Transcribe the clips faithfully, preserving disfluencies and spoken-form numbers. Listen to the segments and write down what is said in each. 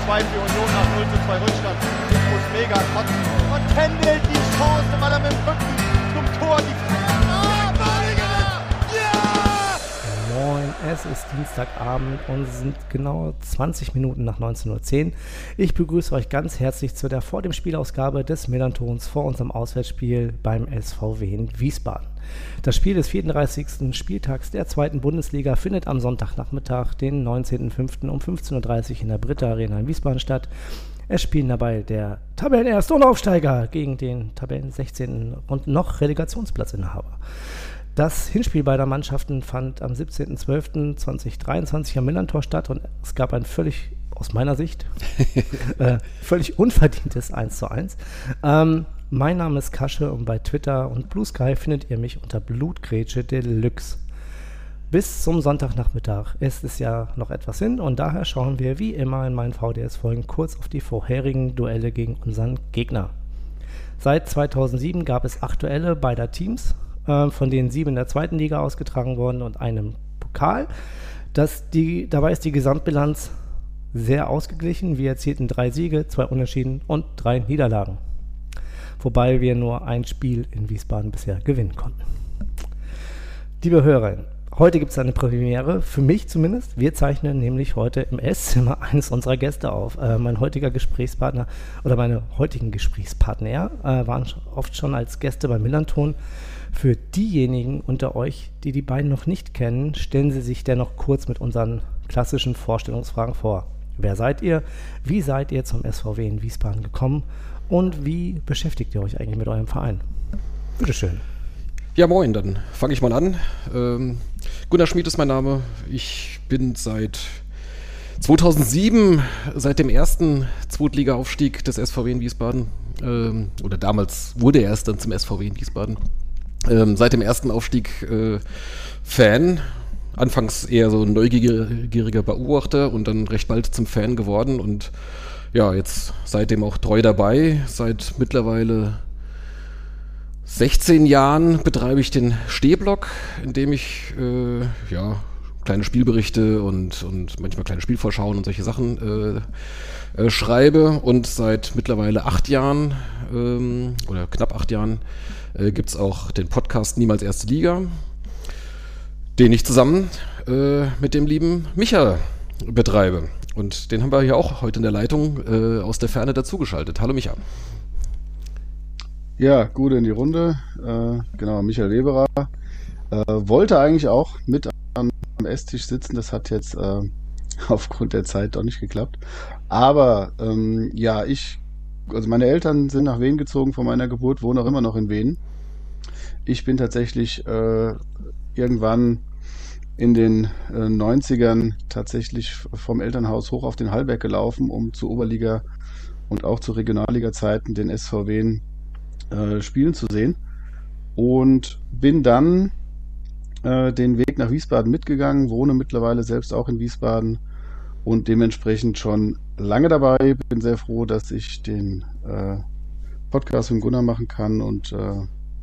zwei für Union nach null zu zwei Rückstand. Ich muss mega kotzen. Und Kendall die Chance, weil er mit dem Rücken zum Tor die Ah, Badiger! Ja! Moin, es ist Dienstagabend und es sind genau zwanzig Minuten nach neunzehn Uhr zehn. Ich begrüße euch ganz herzlich zu der vor dem Spielausgabe des Millantons vor unserem Auswärtsspiel beim S V W in Wiesbaden. Das Spiel des vierunddreißigsten Spieltags der zweiten Bundesliga findet am Sonntagnachmittag, den neunzehnten fünften um fünfzehn Uhr dreißig in der Britta Arena in Wiesbaden statt. Es spielen dabei der Tabellenerste und Aufsteiger gegen den Tabellen sechzehnten und noch Relegationsplatzinhaber. Das Hinspiel beider Mannschaften fand am siebzehnten zwölften zweitausenddreiundzwanzig am Millantor statt und es gab ein völlig, aus meiner Sicht, äh, völlig unverdientes eins zu eins. Ähm, mein Name ist Kasche und bei Twitter und Blue Sky findet ihr mich unter Blutgrätsche Deluxe. Bis zum Sonntagnachmittag ist es ja noch etwas hin und daher schauen wir wie immer in meinen V D S-Folgen kurz auf die vorherigen Duelle gegen unseren Gegner. Seit zweitausendsieben gab es acht Duelle beider Teams, von denen sieben in der zweiten Liga ausgetragen wurden und einem Pokal. Das die, dabei ist die Gesamtbilanz sehr ausgeglichen. Wir erzielten drei Siege, zwei Unentschieden und drei Niederlagen. Wobei wir nur ein Spiel in Wiesbaden bisher gewinnen konnten. Liebe Hörerinnen, heute gibt es eine Premiere, für mich zumindest. Wir zeichnen nämlich heute im Esszimmer eines unserer Gäste auf. Äh, mein heutiger Gesprächspartner oder meine heutigen Gesprächspartner äh, waren oft schon als Gäste beim Millanton. Für diejenigen unter euch, die die beiden noch nicht kennen, stellen Sie sich dennoch kurz mit unseren klassischen Vorstellungsfragen vor. Wer seid ihr? Wie seid ihr zum S V W in Wiesbaden gekommen? Und wie beschäftigt ihr euch eigentlich mit eurem Verein? Bitteschön. Ja, moin, dann fange ich mal an. Ähm, Gunnar Schmid ist mein Name. Ich bin seit zweitausendsieben, seit dem ersten Zweitliga-Aufstieg des S V W in Wiesbaden, ähm, oder damals wurde er erst dann zum S V W in Wiesbaden, ähm, seit dem ersten Aufstieg äh, Fan. Anfangs eher so ein neugieriger Beobachter und dann recht bald zum Fan geworden und ja, jetzt seitdem auch treu dabei. Seit mittlerweile sechzehn Jahren betreibe ich den Stehblock, in dem ich äh, ja, kleine Spielberichte und, und manchmal kleine Spielvorschauen und solche Sachen äh, äh, schreibe. Und seit mittlerweile acht Jahren ähm, oder knapp acht Jahren äh, gibt es auch den Podcast Niemals Erste Liga, den ich zusammen äh, mit dem lieben Micha betreibe. Und den haben wir hier auch heute in der Leitung äh, aus der Ferne dazugeschaltet. Hallo Micha. Ja, gut in die Runde. Äh, genau, Michael Weberer. Äh, wollte eigentlich auch mit am Esstisch sitzen. Das hat jetzt äh, aufgrund der Zeit doch nicht geklappt. Aber ähm, ja, ich, also meine Eltern sind nach Wien gezogen von meiner Geburt, wohnen auch immer noch in Wien. Ich bin tatsächlich äh, irgendwann in den äh, neunzigern tatsächlich vom Elternhaus hoch auf den Hallberg gelaufen, um zu Oberliga und auch zu Regionalliga-Zeiten den S V W äh, spielen zu sehen. Und bin dann äh, den Weg nach Wiesbaden mitgegangen, wohne mittlerweile selbst auch in Wiesbaden und dementsprechend schon lange dabei. Bin sehr froh, dass ich den äh, Podcast mit Gunnar machen kann und äh,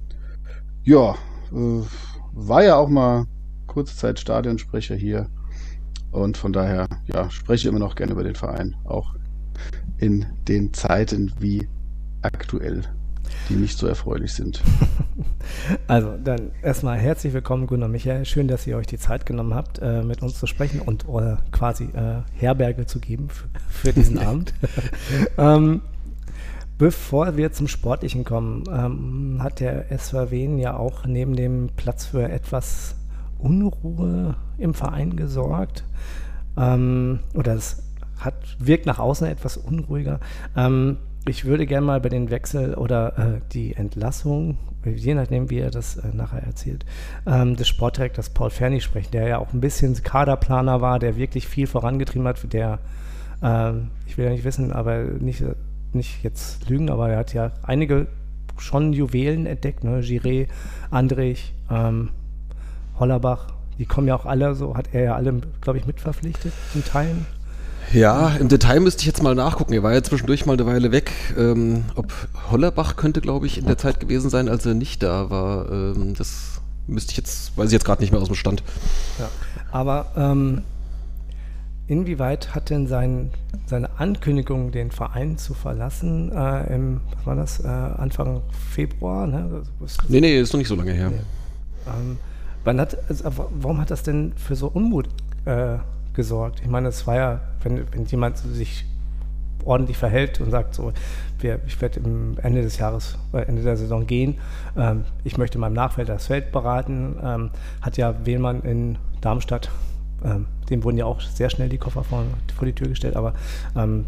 ja, äh, war ja auch mal kurze Zeit Stadionsprecher hier und von daher ja, spreche ich immer noch gerne über den Verein, auch in den Zeiten wie aktuell, die nicht so erfreulich sind. Also dann erstmal herzlich willkommen, Gunnar Michael. Schön, dass ihr euch die Zeit genommen habt, äh, mit uns zu sprechen und äh, quasi äh, Herberge zu geben für, für diesen Abend. ähm, Bevor wir zum Sportlichen kommen, ähm, hat der S V W ja auch neben dem Platz für etwas Unruhe im Verein gesorgt. Ähm, oder es hat, wirkt nach außen etwas unruhiger. Ähm, ich würde gerne mal über den Wechsel oder äh, die Entlassung, je nachdem wie er das äh, nachher erzählt, ähm, des Sportdirektors Paul Ferny sprechen, der ja auch ein bisschen Kaderplaner war, der wirklich viel vorangetrieben hat, der, ähm, ich will ja nicht wissen, aber nicht, nicht jetzt lügen, aber er hat ja einige schon Juwelen entdeckt, ne? Giré, Andrich, ähm, Hollerbach, die kommen ja auch alle, so hat er ja alle, glaube ich, mitverpflichtet in Teilen. Ja, im Detail müsste ich jetzt mal nachgucken. Er war ja zwischendurch mal eine Weile weg. Ähm, ob Hollerbach könnte, glaube ich, in der Zeit gewesen sein, als er nicht da war. Ähm, das müsste ich jetzt, weiß ich jetzt gerade nicht mehr aus dem Stand. Ja, aber ähm, inwieweit hat denn sein, seine Ankündigung, den Verein zu verlassen, äh, im, was war das, äh, Anfang Februar? Ne? Das, das, nee, nee, ist noch nicht so lange her. Nee. Ähm, wann hat, also, warum hat das denn für so Unmut äh, gesorgt? Ich meine, es war ja, wenn, wenn jemand sich ordentlich verhält und sagt so, wir, ich werde am Ende des Jahres, äh, Ende der Saison gehen, ähm, ich möchte meinem Nachfolger das Feld beraten, ähm, hat ja Wehlmann in Darmstadt, ähm, dem wurden ja auch sehr schnell die Koffer vor, vor die Tür gestellt, aber ähm,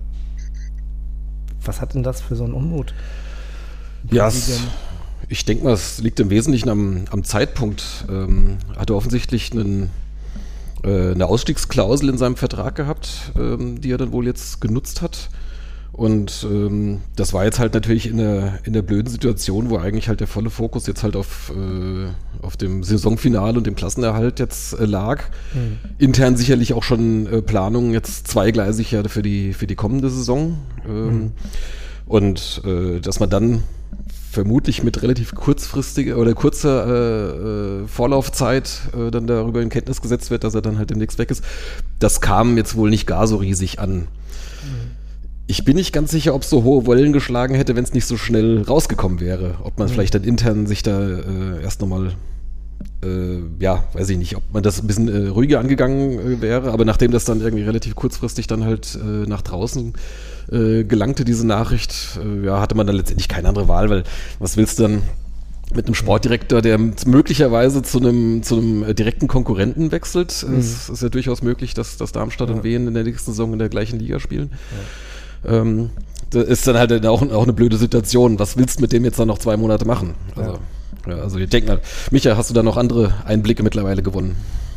was hat denn das für so einen Unmut? Ja, es, ich denke mal, es liegt im Wesentlichen am, am Zeitpunkt. Ähm, hatte offensichtlich einen, äh, eine Ausstiegsklausel in seinem Vertrag gehabt, ähm, die er dann wohl jetzt genutzt hat. Und ähm, das war jetzt halt natürlich in der, in der blöden Situation, wo eigentlich halt der volle Fokus jetzt halt auf, äh, auf dem Saisonfinale und dem Klassenerhalt jetzt äh, lag. Mhm. Intern sicherlich auch schon äh, Planungen jetzt zweigleisig ja für die, für die kommende Saison. Ähm, mhm. Und äh, dass man dann vermutlich mit relativ kurzfristiger oder kurzer äh, äh, Vorlaufzeit äh, dann darüber in Kenntnis gesetzt wird, dass er dann halt demnächst weg ist. Das kam jetzt wohl nicht gar so riesig an. Mhm. Ich bin nicht ganz sicher, ob es so hohe Wellen geschlagen hätte, wenn es nicht so schnell rausgekommen wäre. Ob man mhm. vielleicht dann intern sich da äh, erst nochmal, äh, ja, weiß ich nicht, ob man das ein bisschen äh, ruhiger angegangen äh, wäre. Aber nachdem das dann irgendwie relativ kurzfristig dann halt äh, nach draußen äh, gelangte, diese Nachricht, äh, ja, hatte man dann letztendlich keine andere Wahl, weil was willst du dann mit einem Sportdirektor, der möglicherweise zu einem, zu einem direkten Konkurrenten wechselt? Mhm. Es ist ja durchaus möglich, dass, dass Darmstadt ja. und Wien in der nächsten Saison in der gleichen Liga spielen. Ja. Ähm, das ist dann halt auch, auch eine blöde Situation. Was willst du mit dem jetzt dann noch zwei Monate machen? Also, ja. Ja, also ich denke mal, Micha, hast du da noch andere Einblicke mittlerweile gewonnen?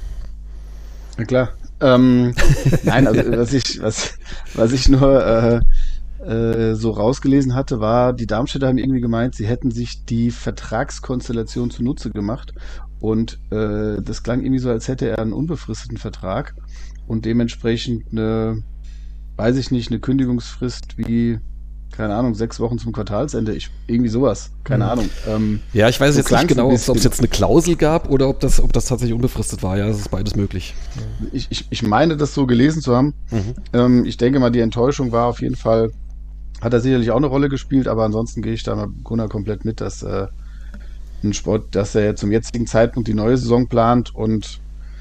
Na klar. Ähm, nein, also was ich, was, was ich nur äh, äh, so rausgelesen hatte, war, die Darmstädter haben irgendwie gemeint, sie hätten sich die Vertragskonstellation zunutze gemacht und äh, das klang irgendwie so, als hätte er einen unbefristeten Vertrag und dementsprechend eine, weiß ich nicht, eine Kündigungsfrist wie, keine Ahnung, sechs Wochen zum Quartalsende, ich, irgendwie sowas, keine mhm. Ahnung. Ähm, ja, ich weiß so jetzt nicht genau, ob es jetzt eine Klausel gab oder ob das, ob das tatsächlich unbefristet war. Ja, das ist beides möglich. Ich, ich, ich meine, das so gelesen zu haben. Mhm. Ähm, ich denke mal, die Enttäuschung war auf jeden Fall, hat er sicherlich auch eine Rolle gespielt, aber ansonsten gehe ich da mal Gunnar komplett mit, dass äh, ein Sport, dass er zum jetzigen Zeitpunkt die neue Saison plant und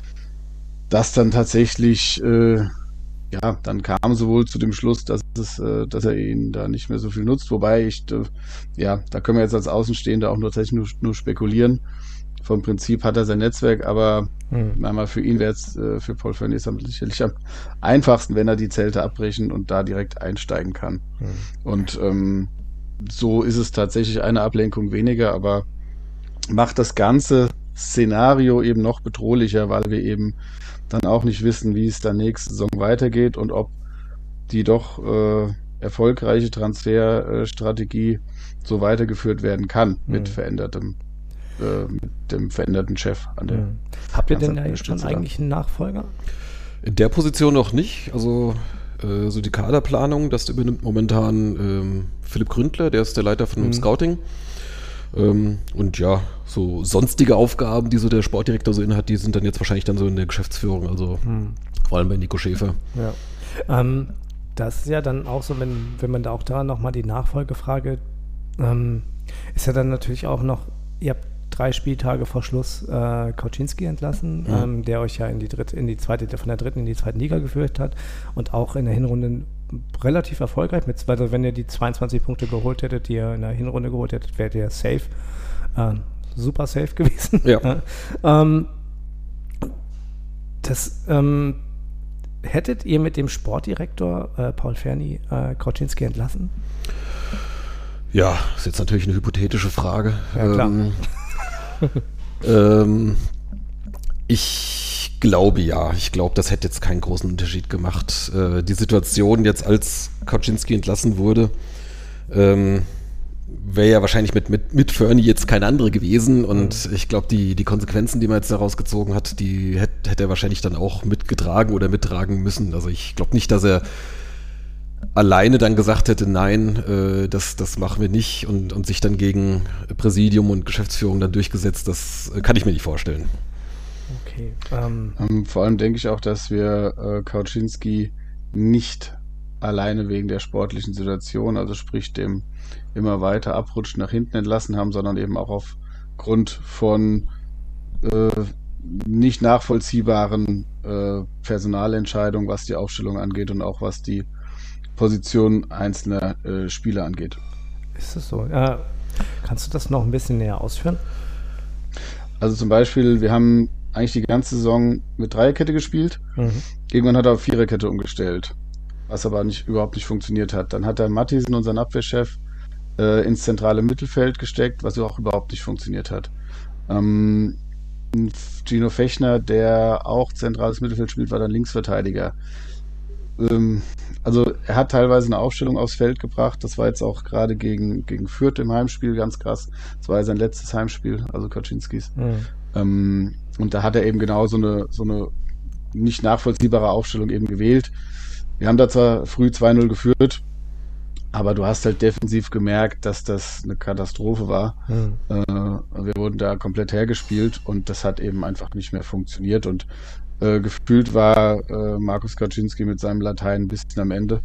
das dann tatsächlich äh, ja, dann kam sie wohl zu dem Schluss, dass es, äh, dass er ihn da nicht mehr so viel nutzt, wobei ich, äh, ja, da können wir jetzt als Außenstehende auch nur tatsächlich nur, nur spekulieren. Vom Prinzip hat er sein Netzwerk, aber hm. manchmal für ihn wäre es, äh, für Paul Fernies sicherlich am einfachsten, wenn er die Zelte abbrechen und da direkt einsteigen kann. Hm. Und ähm, so ist es tatsächlich eine Ablenkung weniger, aber macht das ganze Szenario eben noch bedrohlicher, weil wir eben dann auch nicht wissen, wie es dann nächste Saison weitergeht und ob die doch äh, erfolgreiche Transferstrategie so weitergeführt werden kann mhm. mit verändertem, äh, mit dem veränderten Chef an der. Mhm. Habt ihr denn da jetzt schon eigentlich einen Nachfolger? In der Position noch nicht. Also äh, so die Kaderplanung, das übernimmt momentan ähm, Philipp Gründler, der ist der Leiter von dem mhm. Scouting. Ähm, und ja, so sonstige Aufgaben, die so der Sportdirektor so innehat, die sind dann jetzt wahrscheinlich dann so in der Geschäftsführung, also hm. vor allem bei Nico Schäfer. Ja. Ähm, das ist ja dann auch so, wenn, wenn man da auch da nochmal die Nachfolgefrage, ähm, ist ja dann natürlich auch noch, ihr habt drei Spieltage vor Schluss äh, Kauczynski entlassen, mhm. ähm, der euch ja in die dritte, in die zweite, von der dritten in die zweite Liga geführt hat und auch in der Hinrunde relativ erfolgreich mit, also wenn ihr die zweiundzwanzig Punkte geholt hättet, die ihr in der Hinrunde geholt hättet, wärt ihr safe. Äh, super safe gewesen. Ja. ähm, das ähm, hättet ihr mit dem Sportdirektor äh, Paul Fernie äh, Kauczynski entlassen? Ja, ist jetzt natürlich eine hypothetische Frage. Ja, klar. Ähm, ähm, ich glaube ja. Ich glaube, das hätte jetzt keinen großen Unterschied gemacht. Äh, die Situation jetzt, als Kauczynski entlassen wurde, ähm, wäre ja wahrscheinlich mit, mit, mit Fernie jetzt keine andere gewesen und mhm. ich glaube, die, die Konsequenzen, die man jetzt daraus gezogen hat, die hätte, hätte er wahrscheinlich dann auch mitgetragen oder mittragen müssen. Also ich glaube nicht, dass er alleine dann gesagt hätte, nein, äh, das, das machen wir nicht und, und sich dann gegen Präsidium und Geschäftsführung dann durchgesetzt, das äh, kann ich mir nicht vorstellen. Okay. Okay. Ähm. Ähm, vor allem denke ich auch, dass wir äh, Kauczynski nicht alleine wegen der sportlichen Situation, also sprich dem immer weiter abrutschen nach hinten entlassen haben, sondern eben auch aufgrund von äh, nicht nachvollziehbaren äh, Personalentscheidungen, was die Aufstellung angeht und auch was die Position einzelner äh, Spieler angeht. Ist es so? Ja. Kannst du das noch ein bisschen näher ausführen? Also zum Beispiel, wir haben eigentlich die ganze Saison mit Dreierkette gespielt. Mhm. Irgendwann hat er auf Viererkette umgestellt, was aber nicht, überhaupt nicht funktioniert hat. Dann hat er Mattisen, unseren Abwehrchef, äh, ins zentrale Mittelfeld gesteckt, was auch überhaupt nicht funktioniert hat. Ähm, Gino Fechner, der auch zentrales Mittelfeld spielt, war dann Linksverteidiger. Ähm, also er hat teilweise eine Aufstellung aufs Feld gebracht. Das war jetzt auch gerade gegen, gegen Fürth im Heimspiel ganz krass. Das war ja sein letztes Heimspiel, also Kauczynskis. Mhm. Ähm, und da hat er eben genau so eine, so eine nicht nachvollziehbare Aufstellung eben gewählt. Wir haben da zwar früh zwei null geführt, aber du hast halt defensiv gemerkt, dass das eine Katastrophe war. Mhm. Äh, wir wurden da komplett hergespielt und das hat eben einfach nicht mehr funktioniert. Und äh, gefühlt war äh, Markus Kauczynski mit seinem Latein ein bisschen am Ende.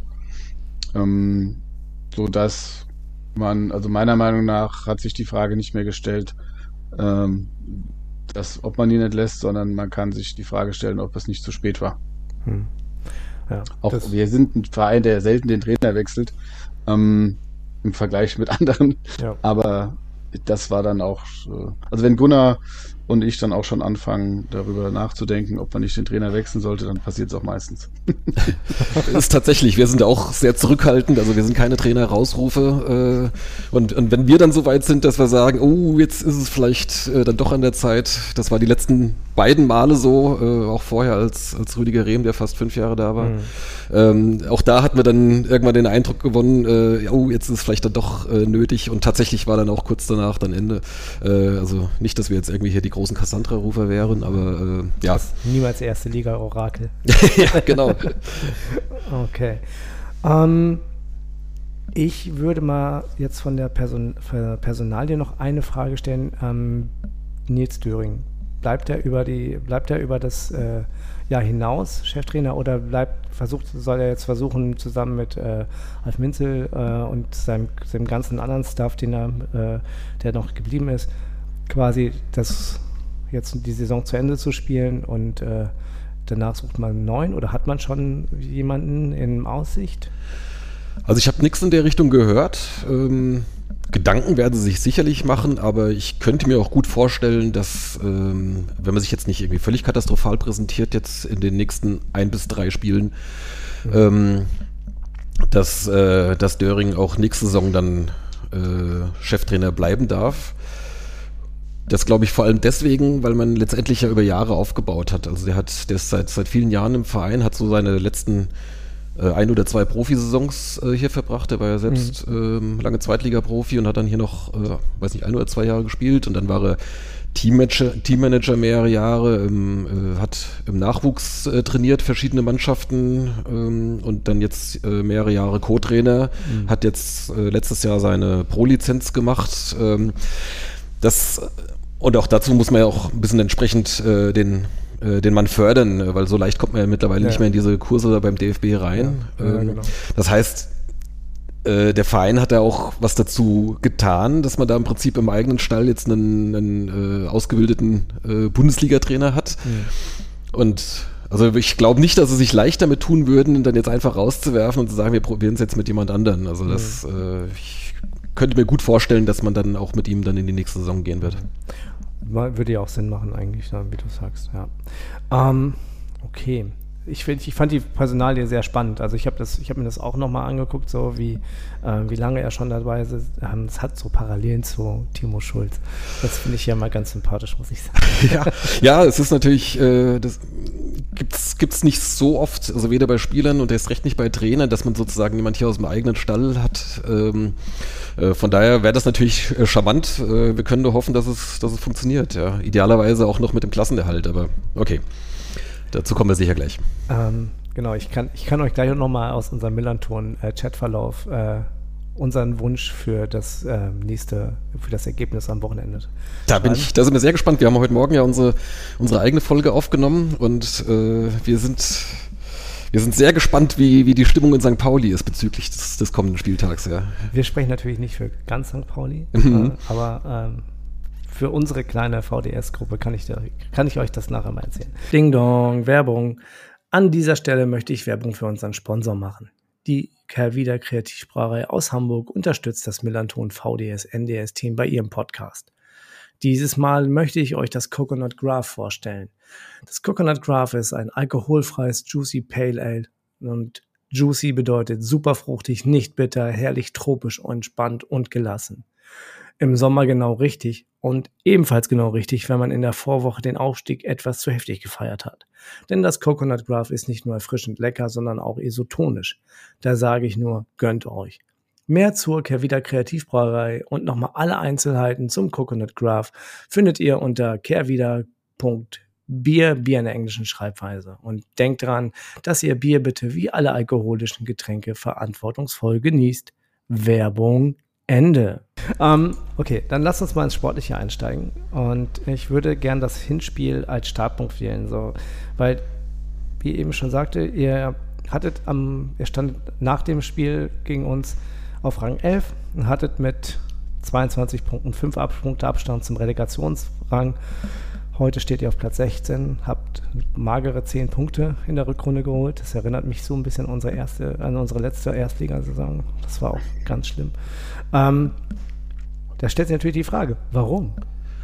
Ähm, so dass man, also meiner Meinung nach hat sich die Frage nicht mehr gestellt, ähm, dass, ob man ihn entlässt, sondern man kann sich die Frage stellen, ob es nicht zu spät war. Mhm. Ja, auch wir sind ein Verein, der selten den Trainer wechselt, ähm, im Vergleich mit anderen. Ja. Aber das war dann auch, also wenn Gunnar und ich dann auch schon anfangen, darüber nachzudenken, ob man nicht den Trainer wechseln sollte, dann passiert es auch meistens. Ist tatsächlich, wir sind auch sehr zurückhaltend, also wir sind keine Trainer-Rausrufe äh, und, und wenn wir dann so weit sind, dass wir sagen, oh, jetzt ist es vielleicht äh, dann doch an der Zeit, das war die letzten beiden Male so, äh, auch vorher als, als Rüdiger Rehm, der fast fünf Jahre da war. Mhm. Ähm, auch da hatten wir dann irgendwann den Eindruck gewonnen, äh, oh, jetzt ist es vielleicht dann doch äh, nötig und tatsächlich war dann auch kurz danach dann Ende. Äh, also nicht, dass wir jetzt irgendwie hier die großen Cassandra-Rufer wären, aber äh, ja. Niemals erste Liga-Orakel. Ja, genau. Okay. Ähm, ich würde mal jetzt von der Person, Personalie noch eine Frage stellen. Ähm, Nils Döring, bleibt er über die, bleibt er über das äh, Jahr hinaus Cheftrainer oder bleibt, versucht, soll er jetzt versuchen, zusammen mit äh, Alf Minzel äh, und seinem, seinem ganzen anderen Staff, den er, äh, der noch geblieben ist, quasi das jetzt die Saison zu Ende zu spielen und äh, danach sucht man einen neuen oder hat man schon jemanden in Aussicht? Also ich habe nichts in der Richtung gehört. Ähm, Gedanken werden sie sich sicherlich machen, aber ich könnte mir auch gut vorstellen, dass, ähm, wenn man sich jetzt nicht irgendwie völlig katastrophal präsentiert, jetzt in den nächsten ein bis drei Spielen, mhm. ähm, dass, äh, dass Döring auch nächste Saison dann äh, Cheftrainer bleiben darf. Das glaube ich vor allem deswegen, weil man letztendlich ja über Jahre aufgebaut hat. Also der hat, der ist seit, seit vielen Jahren im Verein, hat so seine letzten äh, ein oder zwei Profisaisons äh, hier verbracht. Der war ja selbst mhm. ähm, lange Zweitliga-Profi und hat dann hier noch, äh, weiß nicht, ein oder zwei Jahre gespielt und dann war er Teammanager, Teammanager mehrere Jahre, ähm, äh, hat im Nachwuchs äh, trainiert, verschiedene Mannschaften ähm, und dann jetzt äh, mehrere Jahre Co-Trainer, mhm. hat jetzt äh, letztes Jahr seine Pro-Lizenz gemacht. Ähm, das Und auch dazu muss man ja auch ein bisschen entsprechend äh, den, äh, den Mann fördern, weil so leicht kommt man ja mittlerweile ja. nicht mehr in diese Kurse beim D F B rein. Ja, ja, ähm, genau. Das heißt, äh, der Verein hat ja auch was dazu getan, dass man da im Prinzip im eigenen Stall jetzt einen, einen äh, ausgebildeten äh, Bundesliga-Trainer hat. Mhm. Und also ich glaube nicht, dass sie sich leicht damit tun würden, dann jetzt einfach rauszuwerfen und zu sagen, wir probieren es jetzt mit jemand anderen. Also das, mhm. äh, ich könnte mir gut vorstellen, dass man dann auch mit ihm dann in die nächste Saison gehen wird. Würde ja auch Sinn machen eigentlich, wie du sagst, ja. Ähm, okay. Ich, find, ich fand die Personalie sehr spannend. Also ich habe das, ich habe mir das auch nochmal angeguckt, so wie, äh, wie lange er schon dabei ist. Ähm, es hat so Parallelen zu Timo Schulz. Das finde ich ja mal ganz sympathisch, muss ich sagen. Ja, ja, es ist natürlich, äh, das gibt's gibt's nicht so oft, also weder bei Spielern und erst recht nicht bei Trainern, dass man sozusagen jemand hier aus dem eigenen Stall hat. Ähm, äh, von daher wäre das natürlich äh, charmant. Äh, wir können nur hoffen, dass es, dass es funktioniert. Ja. Idealerweise auch noch mit dem Klassenerhalt, aber okay. Dazu kommen wir sicher gleich. Ähm, genau, ich kann, ich kann euch gleich nochmal aus unserem Millanton-Chatverlauf äh, unseren Wunsch für das äh, nächste, für das Ergebnis am Wochenende. Da bin ich, da sind wir sehr gespannt. Wir haben heute Morgen ja unsere, unsere eigene Folge aufgenommen und äh, wir sind, wir sind sehr gespannt, wie, wie die Stimmung in Sankt Pauli ist bezüglich des, des kommenden Spieltags. Ja. Wir sprechen natürlich nicht für ganz Sankt Pauli, Mhm. äh, aber ähm, für unsere kleine V D S-Gruppe kann ich, da, kann ich euch das nachher mal erzählen. Ding Dong, Werbung. An dieser Stelle möchte ich Werbung für unseren Sponsor machen. Die Kehrwieder Kreativbrauerei aus Hamburg unterstützt das Millanton V D S N D S-Team bei ihrem Podcast. Dieses Mal möchte ich euch das Coconut Graph vorstellen. Das Coconut Graph ist ein alkoholfreies Juicy Pale Ale und Juicy bedeutet super fruchtig, nicht bitter, herrlich tropisch, entspannt und gelassen. Im Sommer genau richtig und ebenfalls genau richtig, wenn man in der Vorwoche den Aufstieg etwas zu heftig gefeiert hat. Denn das Coconut Graph ist nicht nur erfrischend lecker, sondern auch isotonisch. Da sage ich nur, gönnt euch. Mehr zur Kehrwieder Kreativbrauerei und nochmal alle Einzelheiten zum Coconut Graph findet ihr unter kehrwieder punkt bier, Bier in der englischen Schreibweise. Und denkt dran, dass ihr Bier bitte wie alle alkoholischen Getränke verantwortungsvoll genießt. Werbung Ende. Ähm, okay, dann lasst uns mal ins Sportliche einsteigen. Und ich würde gern das Hinspiel als Startpunkt wählen, so, weil, wie eben schon sagte, ihr hattet am, ihr standet nach dem Spiel gegen uns auf Rang elf und hattet mit zweiundzwanzig Punkten fünf Punkte Abstand zum Relegationsrang. Heute steht ihr auf Platz sechzehn, habt magere zehn Punkte in der Rückrunde geholt. Das erinnert mich so ein bisschen an unsere erste, an unsere letzte Erstligasaison. Das war auch ganz schlimm. Ähm, da stellt sich natürlich die Frage, warum?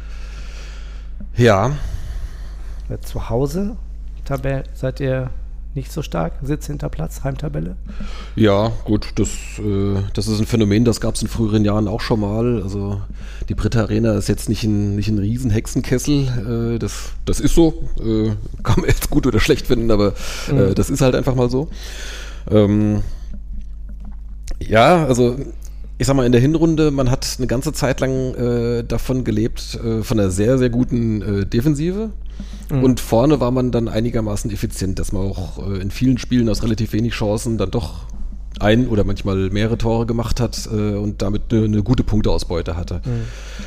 Ja. Weil zu Hause Tabell, seid ihr nicht so stark, Sitz hinter Platz, Heimtabelle? Ja, gut, das, äh, das ist ein Phänomen, das gab es in früheren Jahren auch schon mal. Also die Britta Arena ist jetzt nicht ein, nicht ein riesen Hexenkessel, äh, das, das ist so, äh, kann man jetzt gut oder schlecht finden, aber äh, Mhm. das ist halt einfach mal so. Ähm, ja, also ich sag mal, in der Hinrunde, man hat eine ganze Zeit lang äh, davon gelebt, äh, von einer sehr, sehr guten äh, Defensive. Mhm. Und vorne war man dann einigermaßen effizient, dass man auch äh, in vielen Spielen aus relativ wenig Chancen dann doch ein oder manchmal mehrere Tore gemacht hat äh, und damit eine, eine gute Punkteausbeute hatte. Mhm.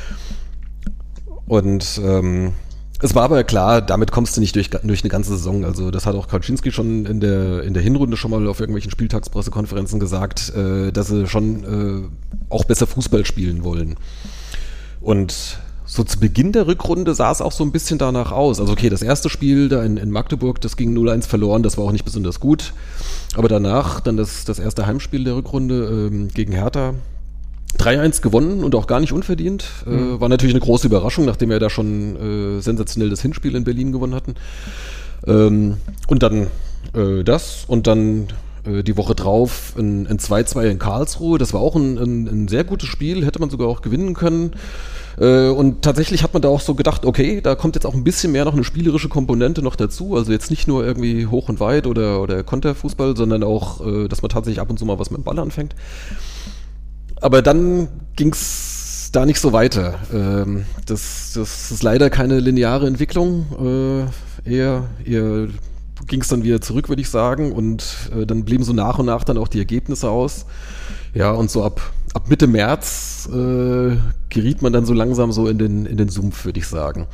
Und ähm, es war aber klar, damit kommst du nicht durch, durch eine ganze Saison. Also das hat auch Kaczynski schon in der, in der Hinrunde schon mal auf irgendwelchen Spieltagspressekonferenzen gesagt, äh, dass sie schon äh, auch besser Fußball spielen wollen. Und so zu Beginn der Rückrunde sah es auch so ein bisschen danach aus. Also okay, das erste Spiel da in, in Magdeburg, das ging null eins verloren, das war auch nicht besonders gut. Aber danach dann das, das erste Heimspiel der Rückrunde ähm, gegen Hertha, drei eins gewonnen und auch gar nicht unverdient. Mhm. Äh, war natürlich eine große Überraschung, nachdem wir da schon äh, sensationell das Hinspiel in Berlin gewonnen hatten. Ähm, und dann äh, das und dann äh, die Woche drauf ein, ein zwei zwei in Karlsruhe. Das war auch ein, ein, ein sehr gutes Spiel, hätte man sogar auch gewinnen können. Äh, und tatsächlich hat man da auch so gedacht, okay, da kommt jetzt auch ein bisschen mehr noch eine spielerische Komponente noch dazu. Also jetzt nicht nur irgendwie hoch und weit oder, oder Konterfußball, sondern auch, äh, dass man tatsächlich ab und zu mal was mit dem Ball anfängt. Aber dann ging's da nicht so weiter. Ähm, das, das ist leider keine lineare Entwicklung. Äh, eher, eher ging's dann wieder zurück, würde ich sagen. Und äh, dann blieben so nach und nach dann auch die Ergebnisse aus. Ja, und so ab, ab Mitte März äh, geriet man dann so langsam so in den, in den Sumpf, würde ich sagen.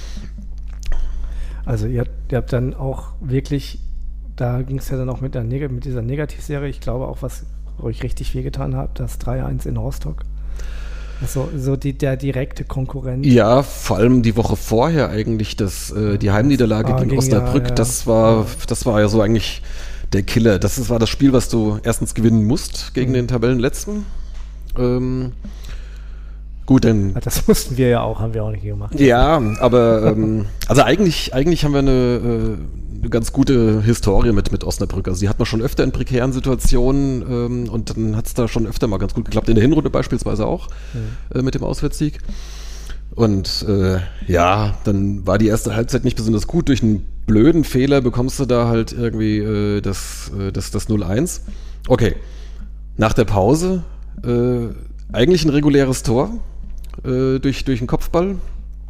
Also ihr, ihr habt dann auch wirklich, da ging es ja dann auch mit, der Neg- mit dieser Negativserie, ich glaube auch, was euch richtig wehgetan hat, das drei eins in Rostock. Also so die, der direkte Konkurrent. Ja, vor allem die Woche vorher eigentlich, das, äh, die Heimniederlage Ah, gegen gegen- Osnabrück, ja, ja. das war, das war ja so eigentlich der Killer. Das ist, war das Spiel, was du erstens gewinnen musst gegen Mhm. den Tabellenletzten. Ähm, gut, dann. Das mussten wir ja auch, haben wir auch nicht gemacht. Ja, aber ähm, also eigentlich, eigentlich haben wir eine, äh, eine ganz gute Historie mit, mit Osnabrück. Also die hat man schon öfter in prekären Situationen ähm, und dann hat es da schon öfter mal ganz gut geklappt. In der Hinrunde beispielsweise auch Mhm. äh, mit dem Auswärtssieg. Und äh, ja, dann war die erste Halbzeit nicht besonders gut. Durch einen blöden Fehler bekommst du da halt irgendwie äh, das, äh, das, das null eins. Okay, nach der Pause äh, eigentlich ein reguläres Tor äh, durch, durch einen Kopfball.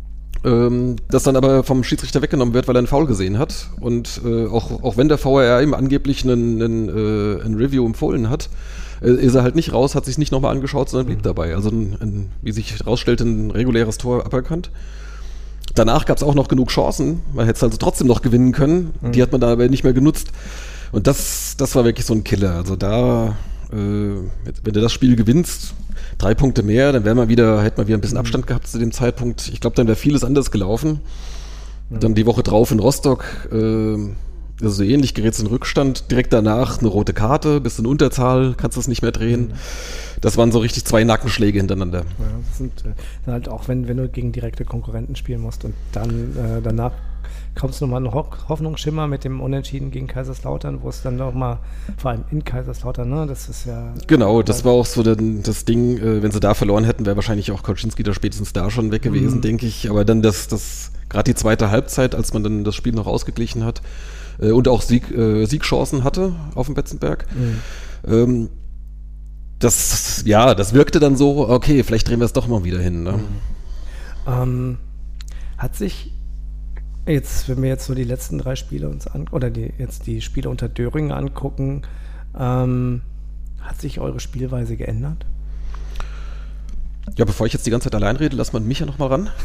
ähm, das dann aber vom Schiedsrichter weggenommen wird, weil er einen Foul gesehen hat. Und äh, auch, auch wenn der V R ihm angeblich einen, einen, äh, ein Review empfohlen hat, äh, ist er halt nicht raus, hat sich nicht nochmal angeschaut, sondern blieb mhm. dabei. Also ein, ein, wie sich herausstellte, ein reguläres Tor aberkannt. Danach gab es auch noch genug Chancen, man hätte es also trotzdem noch gewinnen können, mhm. die hat man da aber nicht mehr genutzt. Und das, das war wirklich so ein Killer. Also da, äh, wenn du das Spiel gewinnst, drei Punkte mehr, dann wäre man wieder, hätte man wieder ein bisschen Abstand gehabt zu dem Zeitpunkt. Ich glaube, dann wäre vieles anders gelaufen. Mhm. Dann die Woche drauf in Rostock, äh, also so ähnlich, gerätst in Rückstand, direkt danach eine rote Karte, bist in Unterzahl, kannst das nicht mehr drehen. Mhm. Das waren so richtig zwei Nackenschläge hintereinander. Ja, das sind äh, halt auch, wenn, wenn du gegen direkte Konkurrenten spielen musst und dann äh, danach kommst du nochmal einen Ho- Hoffnungsschimmer mit dem Unentschieden gegen Kaiserslautern, wo es dann nochmal, vor allem in Kaiserslautern, ne, das ist ja... Genau, das war auch so den, das Ding, äh, wenn sie da verloren hätten, wäre wahrscheinlich auch Kolczynski da spätestens da schon weg gewesen, mhm. denke ich. Aber dann das, das gerade die zweite Halbzeit, als man dann das Spiel noch ausgeglichen hat äh, und auch Sieg, äh, Siegchancen hatte auf dem Betzenberg, mhm. ähm, das, ja, das wirkte dann so, okay, vielleicht drehen wir es doch mal wieder hin. Ne? Mhm. Ähm, hat sich jetzt, wenn wir jetzt so die letzten drei Spiele uns an, oder die, jetzt die Spiele unter Döring angucken, ähm, hat sich eure Spielweise geändert? Ja, bevor ich jetzt die ganze Zeit allein rede, lass mal Micha noch mal ran.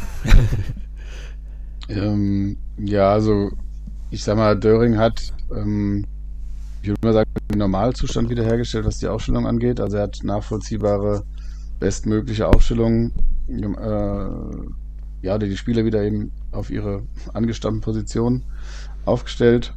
ähm, ja, also ich sag mal, Döring hat ähm, ich würde mal sagen, den Normalzustand wiederhergestellt, was die Aufstellung angeht. Also er hat nachvollziehbare, bestmögliche Aufstellungen, äh, ja, die Spieler wieder eben auf ihre angestammten Positionen aufgestellt.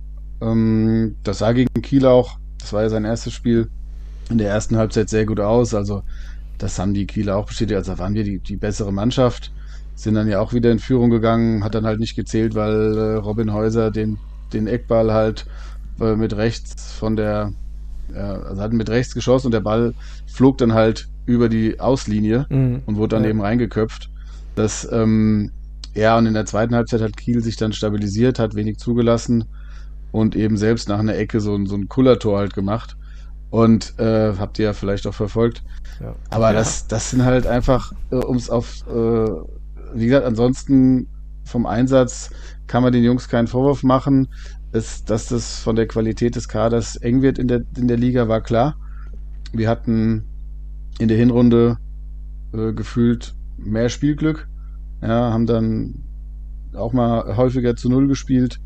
Ähm, das sah gegen Kiel auch, das war ja sein erstes Spiel, in der ersten Halbzeit sehr gut aus. Also das haben die Kieler auch bestätigt. Also da waren wir die, die bessere Mannschaft, sind dann ja auch wieder in Führung gegangen, hat dann halt nicht gezählt, weil äh, Robin Häuser den, den Eckball halt mit rechts von der, ja, also hatten mit rechts geschossen und der Ball flog dann halt über die Auslinie mhm. und wurde dann ja. eben reingeköpft. Das, ähm, ja, und in der zweiten Halbzeit hat Kiel sich dann stabilisiert, hat wenig zugelassen und eben selbst nach einer Ecke so, so ein Kullertor halt gemacht. Und äh, habt ihr ja vielleicht auch verfolgt. Ja. Aber ja. das, das sind halt einfach, äh, um es auf, äh, wie gesagt, ansonsten vom Einsatz kann man den Jungs keinen Vorwurf machen. Ist, dass das von der Qualität des Kaders eng wird in der, in der Liga, war klar. Wir hatten in der Hinrunde äh, gefühlt mehr Spielglück, ja, haben dann auch mal häufiger zu Null gespielt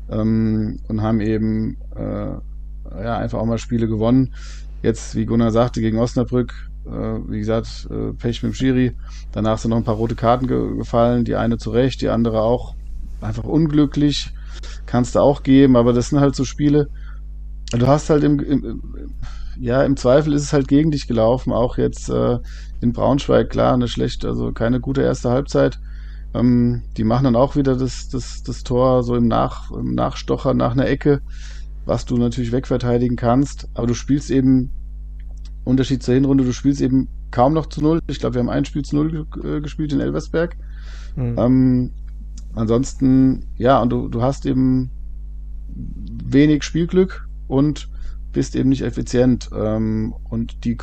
ähm, und haben eben äh, ja, einfach auch mal Spiele gewonnen. Jetzt, wie Gunnar sagte, gegen Osnabrück, äh, wie gesagt, äh, Pech mit dem Schiri. Danach sind noch ein paar rote Karten ge- gefallen, die eine zu Recht, die andere auch einfach unglücklich. Kannst du auch geben, aber das sind halt so Spiele, du hast halt im, im ja, im Zweifel ist es halt gegen dich gelaufen, auch jetzt äh, in Braunschweig, klar, eine schlechte, also keine gute erste Halbzeit. Ähm, die machen dann auch wieder das, das, das Tor so im, Nach, im Nachstocher nach einer Ecke, was du natürlich wegverteidigen kannst, aber du spielst eben, Unterschied zur Hinrunde, du spielst eben kaum noch zu Null. Ich glaube, wir haben ein Spiel zu Null ge- gespielt in Elversberg. Mhm. Ähm, ansonsten, ja, und du, du hast eben wenig Spielglück und bist eben nicht effizient. Ähm, und die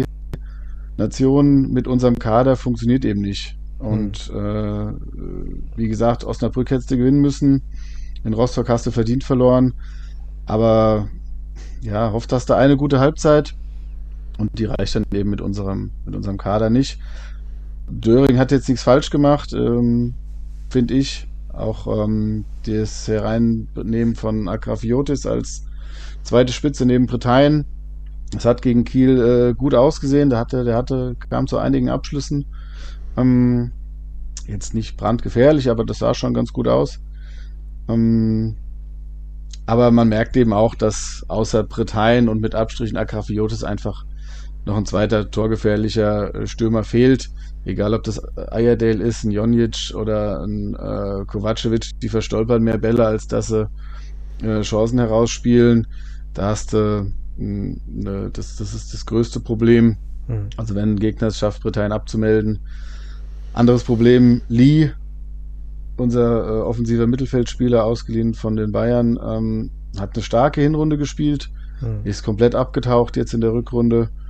Kombination mit unserem Kader funktioniert eben nicht. Und mhm. äh, wie gesagt, Osnabrück hättest du gewinnen müssen. In Rostock hast du verdient verloren. Aber ja, hofft, dass da eine gute Halbzeit. Und die reicht dann eben mit unserem, mit unserem Kader nicht. Döring hat jetzt nichts falsch gemacht, ähm, finde ich. Auch ähm, das Hereinnehmen von Agrafiotis als zweite Spitze neben Bretein. Das hat gegen Kiel äh, gut ausgesehen. Der hatte, der hatte, kam zu einigen Abschlüssen. Ähm, jetzt nicht brandgefährlich, aber das sah schon ganz gut aus. Ähm, aber man merkt eben auch, dass außer Bretein und mit Abstrichen Agrafiotis einfach noch ein zweiter torgefährlicher Stürmer fehlt. Egal, ob das Ayerdale ist, ein Jonjic oder ein äh, Kovacevic, die verstolpern mehr Bälle, als dass sie äh, Chancen herausspielen. Da hast du, äh, ne, das, das ist das größte Problem. Mhm. Also wenn ein Gegner es schafft, Bretein abzumelden. Anderes Problem, Lee, unser äh, offensiver Mittelfeldspieler, ausgeliehen von den Bayern, ähm, hat eine starke Hinrunde gespielt, mhm. ist komplett abgetaucht jetzt in der Rückrunde.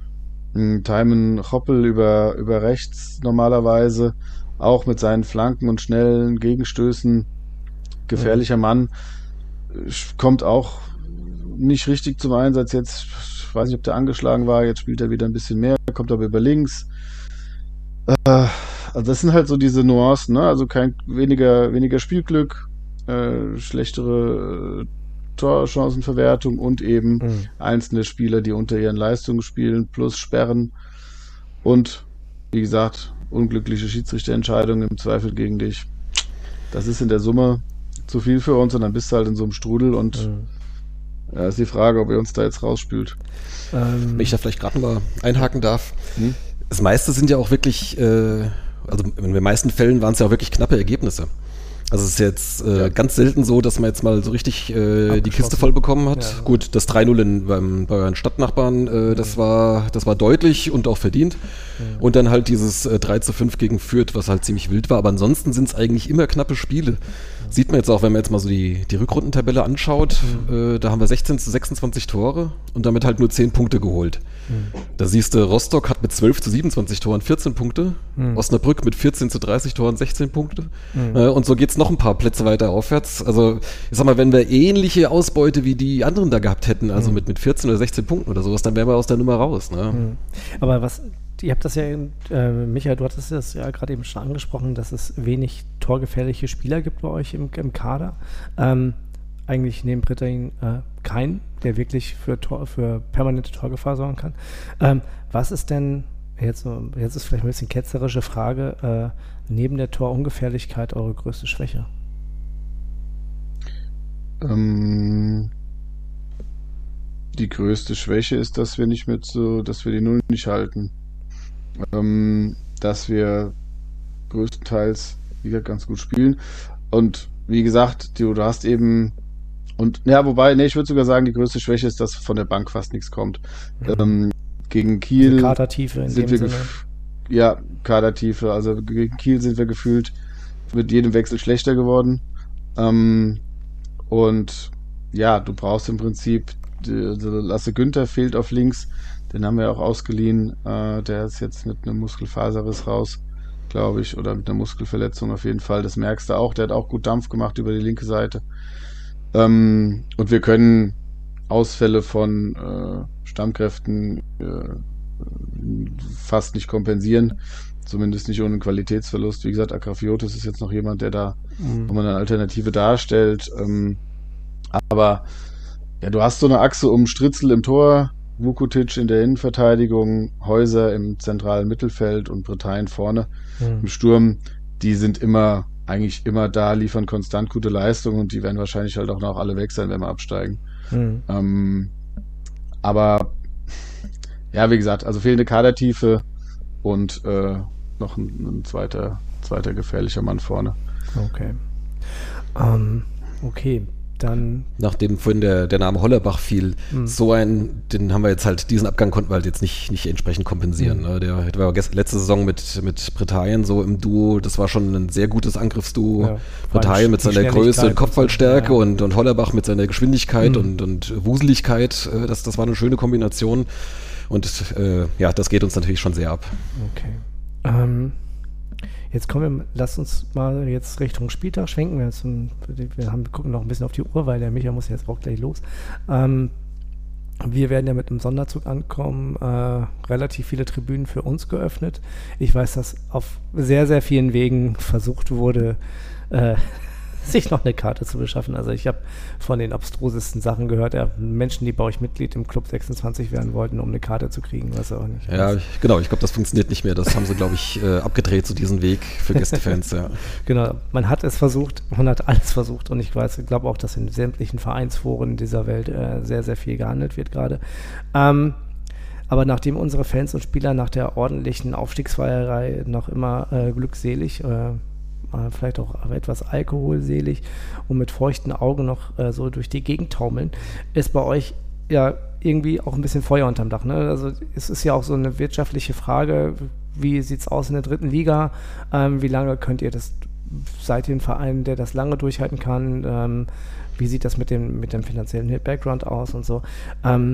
Thymen Hoppel über, über rechts normalerweise, auch mit seinen Flanken und schnellen Gegenstößen. Gefährlicher mhm. Mann. Kommt auch nicht richtig zum Einsatz jetzt. Ich weiß nicht, ob der angeschlagen war. Jetzt spielt er wieder ein bisschen mehr. Kommt aber über links. Äh, also das sind halt so diese Nuancen, ne? Also kein weniger, weniger Spielglück, äh, schlechtere äh, Torchancenverwertung und eben mhm. einzelne Spieler, die unter ihren Leistungen spielen, plus Sperren und, wie gesagt, unglückliche Schiedsrichterentscheidungen im Zweifel gegen dich. Das ist in der Summe zu viel für uns und dann bist du halt in so einem Strudel und mhm. ja, ist die Frage, ob ihr uns da jetzt rausspült. Ähm. Wenn ich da vielleicht gerade mal einhaken darf. Hm? Das meiste sind ja auch wirklich, äh, also in den meisten Fällen waren es ja auch wirklich knappe Ergebnisse. Also es ist jetzt äh, ja. ganz selten so, dass man jetzt mal so richtig äh, die Kiste voll bekommen hat. Ja. Gut, das drei null in, beim, bei euren Stadtnachbarn, äh, das, ja. war, das war deutlich und auch verdient. Ja. Und dann halt dieses äh, drei zu fünf gegen Fürth, was halt ziemlich wild war. Aber ansonsten sind es eigentlich immer knappe Spiele. Ja. Sieht man jetzt auch, wenn man jetzt mal so die, die Rückrundentabelle anschaut. Mhm. Äh, da haben wir sechzehn zu sechsundzwanzig Tore und damit halt nur zehn Punkte geholt. Mhm. Da siehst du, Rostock hat mit zwölf zu siebenundzwanzig Toren vierzehn Punkte. Mhm. Osnabrück mit vierzehn zu dreißig Toren sechzehn Punkte. Mhm. Äh, und so geht's noch ein paar Plätze weiter aufwärts. Also ich sag mal, wenn wir ähnliche Ausbeute wie die anderen da gehabt hätten, also mhm. mit, mit vierzehn oder sechzehn Punkten oder sowas, dann wären wir aus der Nummer raus. Ne? Mhm. Aber was, ihr habt das ja, äh, Michael, du hattest das ja gerade eben schon angesprochen, dass es wenig torgefährliche Spieler gibt bei euch im, im Kader. Ähm, eigentlich neben Brittain äh, keinen, der wirklich für, Tor, für permanente Torgefahr sorgen kann. Ähm, was ist denn, jetzt, jetzt ist vielleicht ein bisschen ketzerische Frage, äh, neben der Torungefährlichkeit eure größte Schwäche? Ähm, die größte Schwäche ist, dass wir nicht mit so, dass wir die Null nicht halten. Ähm, dass wir größtenteils wieder ganz gut spielen. Und wie gesagt, du, du hast eben und ja, wobei, ne, ich würde sogar sagen, die größte Schwäche ist, dass von der Bank fast nichts kommt. Mhm. Ähm, gegen Kiel also Kadertiefe in sind dem wir Sinne. Gef- ja, Kadertiefe. Also gegen Kiel sind wir gefühlt mit jedem Wechsel schlechter geworden. Ähm, und ja, du brauchst im Prinzip, die, die Lasse Günther fehlt auf links, den haben wir auch ausgeliehen. Äh, der ist jetzt mit einem Muskelfaserriss raus, glaube ich, oder mit einer Muskelverletzung auf jeden Fall. Das merkst du auch. Der hat auch gut Dampf gemacht über die linke Seite. Ähm, und wir können Ausfälle von äh, Stammkräften äh, fast nicht kompensieren. Zumindest nicht ohne Qualitätsverlust. Wie gesagt, Akrafiotis ist jetzt noch jemand, der da mhm. wo man eine Alternative darstellt. Ähm, aber ja, du hast so eine Achse um Stritzel im Tor, Vukotic in der Innenverteidigung, Häuser im zentralen Mittelfeld und Brittain vorne mhm. im Sturm. Die sind immer eigentlich immer da, liefern konstant gute Leistungen und die werden wahrscheinlich halt auch noch alle weg sein, wenn wir absteigen. Mhm. Ähm, aber ja, wie gesagt, also fehlende Kadertiefe und äh, noch ein, ein zweiter, zweiter gefährlicher Mann vorne. Okay. Um, okay, dann... Nachdem vorhin der, der Name Hollerbach fiel, mhm. so ein, den haben wir jetzt halt, diesen Abgang konnten wir halt jetzt nicht, nicht entsprechend kompensieren. Mhm. Ne? Der, der war gest, letzte Saison mit, mit Brittain so im Duo, das war schon ein sehr gutes Angriffsduo. Ja, Brittain mit seiner Größe und Kopfballstärke ja. und, und Hollerbach mit seiner Geschwindigkeit mhm. und, und Wuseligkeit, das, das war eine schöne Kombination. Und äh, ja, das geht uns natürlich schon sehr ab. Okay. Ähm, jetzt kommen wir, lasst uns mal jetzt Richtung Spieltag schwenken. Wir, zum, wir haben, gucken noch ein bisschen auf die Uhr, weil der Micha muss jetzt auch gleich los. Ähm, wir werden ja mit einem Sonderzug ankommen. Äh, relativ viele Tribünen für uns geöffnet. Ich weiß, dass auf sehr, sehr vielen Wegen versucht wurde, äh, sich noch eine Karte zu beschaffen. Also ich habe von den abstrusesten Sachen gehört, ja, Menschen, die bei euch Mitglied im Club sechsundzwanzig werden wollten, um eine Karte zu kriegen, was auch nicht. Ja, ich, genau, ich glaube, das funktioniert nicht mehr. Das haben sie, glaube ich, äh, abgedreht, so diesen Weg für Gästefans. Ja. Genau, man hat es versucht, man hat alles versucht und ich weiß, ich glaube auch, dass in sämtlichen Vereinsforen dieser Welt äh, sehr, sehr viel gehandelt wird gerade. Ähm, aber nachdem unsere Fans und Spieler nach der ordentlichen Aufstiegsfeierei noch immer äh, glückselig äh, vielleicht auch etwas alkoholselig und mit feuchten Augen noch äh, so durch die Gegend taumeln, ist bei euch ja irgendwie auch ein bisschen Feuer unterm Dach. Ne? Also es ist ja auch so eine wirtschaftliche Frage, wie sieht es aus in der dritten Liga? Ähm, wie lange könnt ihr das, seid ihr ein Verein, der das lange durchhalten kann? Ähm, wie sieht das mit dem, mit dem finanziellen Background aus und so? Ähm,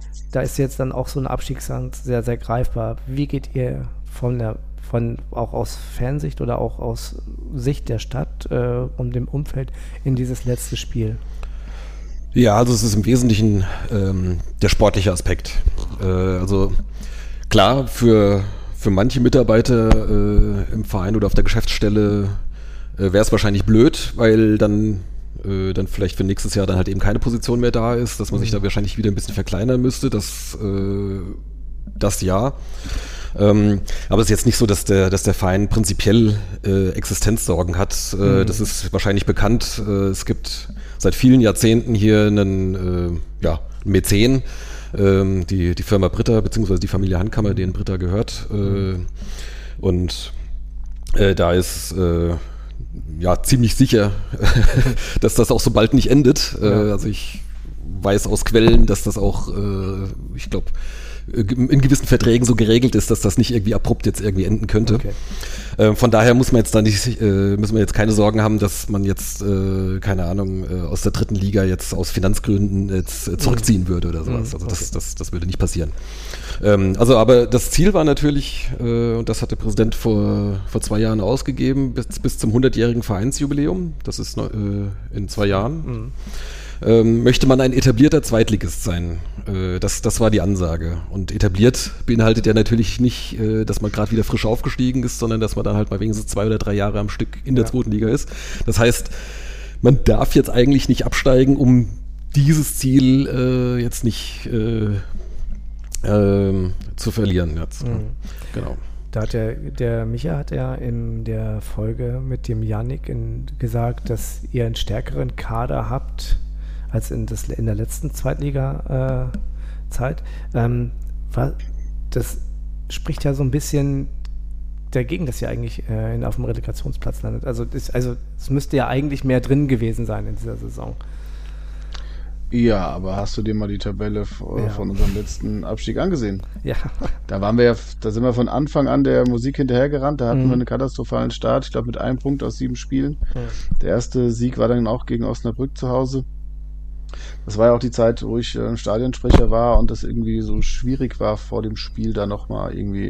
da ist jetzt dann auch so eine Abstiegsangst sehr, sehr greifbar. Wie geht ihr von der, von auch aus Fansicht oder auch aus Sicht der Stadt äh, und dem Umfeld in dieses letzte Spiel? Ja, also es ist im Wesentlichen ähm, der sportliche Aspekt. Äh, also klar, für, für manche Mitarbeiter äh, im Verein oder auf der Geschäftsstelle äh, wäre es wahrscheinlich blöd, weil dann äh, dann vielleicht für nächstes Jahr dann halt eben keine Position mehr da ist, dass man sich da wahrscheinlich wieder ein bisschen verkleinern müsste, das, äh, das ja. Ähm, aber es ist jetzt nicht so, dass der, dass der Verein prinzipiell äh, Existenzsorgen hat. Äh, mhm. Das ist wahrscheinlich bekannt. Äh, es gibt seit vielen Jahrzehnten hier einen äh, ja, Mäzen, äh, die, die Firma Britta, beziehungsweise die Familie Hankammer, denen Britta gehört. Äh, und äh, da ist äh, ja ziemlich sicher, dass das auch so bald nicht endet. Äh, ja. Also ich weiß aus Quellen, dass das auch, äh, ich glaube, in gewissen Verträgen so geregelt ist, dass das nicht irgendwie abrupt jetzt irgendwie enden könnte. Okay. Äh, von daher muss man jetzt da nicht, äh, müssen wir jetzt keine Sorgen haben, dass man jetzt, äh, keine Ahnung, äh, aus der dritten Liga jetzt aus Finanzgründen jetzt äh, zurückziehen mhm. würde oder sowas. Also okay. das, das, das würde nicht passieren. Ähm, also aber das Ziel war natürlich, äh, und das hat der Präsident vor, vor zwei Jahren ausgegeben, bis, bis zum hundertjährigen Vereinsjubiläum, das ist äh, in zwei Jahren, mhm. Ähm, möchte man ein etablierter Zweitligist sein. Äh, das, das war die Ansage. Und etabliert beinhaltet ja natürlich nicht, äh, dass man gerade wieder frisch aufgestiegen ist, sondern dass man dann halt mal wenigstens zwei oder drei Jahre am Stück in der ja. zweiten Liga ist. Das heißt, man darf jetzt eigentlich nicht absteigen, um dieses Ziel äh, jetzt nicht äh, äh, zu verlieren. Jetzt. Mhm. Genau. Da hat der, der Micha hat ja in der Folge mit dem Yannick in, gesagt, dass ihr einen stärkeren Kader habt als in, das, in der letzten Zweitliga-Zeit. Äh, ähm, das spricht ja so ein bisschen dagegen, dass ihr eigentlich äh, in, auf dem Relegationsplatz landet. Also es also, müsste ja eigentlich mehr drin gewesen sein in dieser Saison. Ja, aber hast du dir mal die Tabelle von ja. unserem letzten Abstieg angesehen? Ja. Da waren wir ja, da sind wir von Anfang an der Musik hinterhergerannt. Da hatten mhm. wir einen katastrophalen Start. Ich glaube mit einem Punkt aus sieben Spielen. Mhm. Der erste Sieg war dann auch gegen Osnabrück zu Hause. Das war ja auch die Zeit, wo ich äh, Stadionsprecher war und das irgendwie so schwierig war, vor dem Spiel da nochmal irgendwie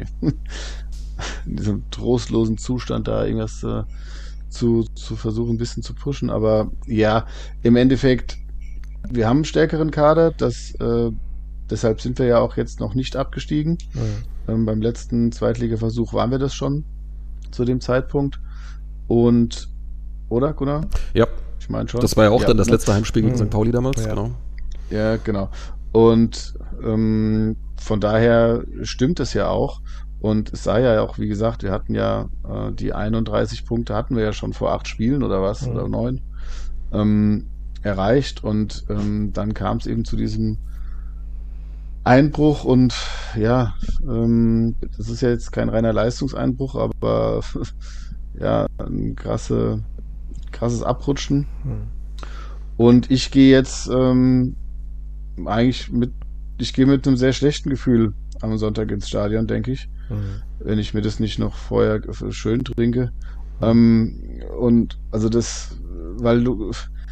in diesem trostlosen Zustand da irgendwas äh, zu, zu versuchen, ein bisschen zu pushen. Aber ja, im Endeffekt, wir haben einen stärkeren Kader, das, äh, deshalb sind wir ja auch jetzt noch nicht abgestiegen. Mhm. Ähm, beim letzten Zweitligaversuch waren wir das schon zu dem Zeitpunkt. Und, oder, Gunnar? Ja. Ich meine schon. Das war ja auch ja, dann das ne? letzte Heimspiel gegen mhm. Sankt Pauli damals, ja. genau. Ja, genau. Und ähm, von daher stimmt es ja auch. Und es sei ja auch, wie gesagt, wir hatten ja äh, die einunddreißig Punkte hatten wir ja schon vor acht Spielen oder was, mhm. oder neun, ähm, erreicht. Und ähm, dann kam es eben zu diesem Einbruch und ja, ähm, das ist ja jetzt kein reiner Leistungseinbruch, aber ja, ein krasse krasses Abrutschen. Hm. Und ich gehe jetzt ähm, eigentlich mit, ich gehe mit einem sehr schlechten Gefühl am Sonntag ins Stadion, denke ich, hm. wenn ich mir das nicht noch vorher schön trinke. Ähm, und also das, weil du,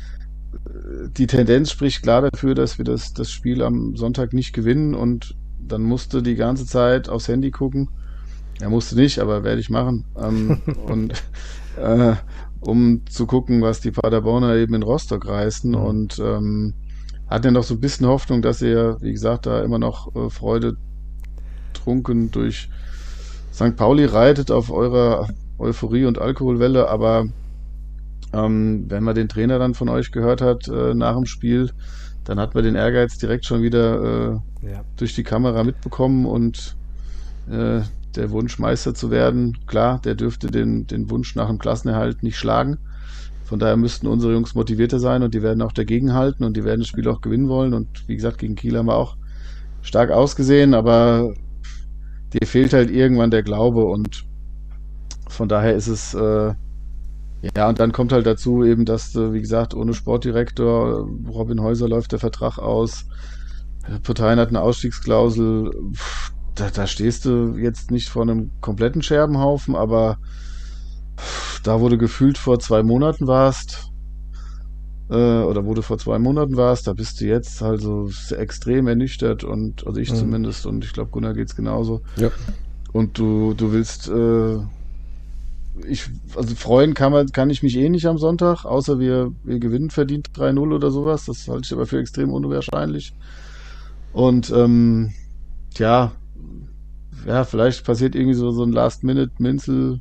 die Tendenz spricht klar dafür, dass wir das, das Spiel am Sonntag nicht gewinnen und dann musste die ganze Zeit aufs Handy gucken. Er musste nicht, aber werde ich machen. Ähm, und äh, um zu gucken, was die Paderborner eben in Rostock reißen mhm. und ähm, hat ja noch so ein bisschen Hoffnung, dass ihr, wie gesagt, da immer noch äh, Freude trunken durch Sankt Pauli reitet auf eurer Euphorie- und Alkoholwelle, aber ähm, wenn man den Trainer dann von euch gehört hat äh, nach dem Spiel, dann hat man den Ehrgeiz direkt schon wieder äh, ja. durch die Kamera mitbekommen und äh, der Wunsch, Meister zu werden, klar, der dürfte den, den Wunsch nach dem Klassenerhalt nicht schlagen. Von daher müssten unsere Jungs motivierter sein und die werden auch dagegen halten und die werden das Spiel auch gewinnen wollen. Und wie gesagt, gegen Kiel haben wir auch stark ausgesehen, aber dir fehlt halt irgendwann der Glaube und von daher ist es, äh, ja, und dann kommt halt dazu eben, dass, äh, wie gesagt, ohne Sportdirektor, Robin Häuser läuft der Vertrag aus, Parteien hat eine Ausstiegsklausel, pff, Da, da stehst du jetzt nicht vor einem kompletten Scherbenhaufen, aber da, wo du gefühlt vor zwei Monaten warst, äh, oder wo du vor zwei Monaten warst, da bist du jetzt also extrem ernüchtert und, also ich mhm. zumindest, und ich glaube Gunnar geht's genauso. Ja. Und du, du willst, äh, ich, also freuen kann man, kann ich mich eh nicht am Sonntag, außer wir, wir gewinnen verdient drei null oder sowas. Das halte ich aber für extrem unwahrscheinlich. Und ähm, ja, ja, vielleicht passiert irgendwie so, so ein Last-Minute-Minzel,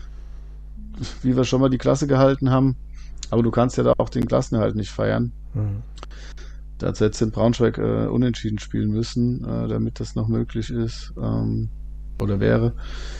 wie wir schon mal die Klasse gehalten haben. Aber du kannst ja da auch den Klassenerhalt nicht feiern. Mhm. Da hat jetzt in Braunschweig äh, unentschieden spielen müssen, äh, damit das noch möglich ist, ähm, oder wäre.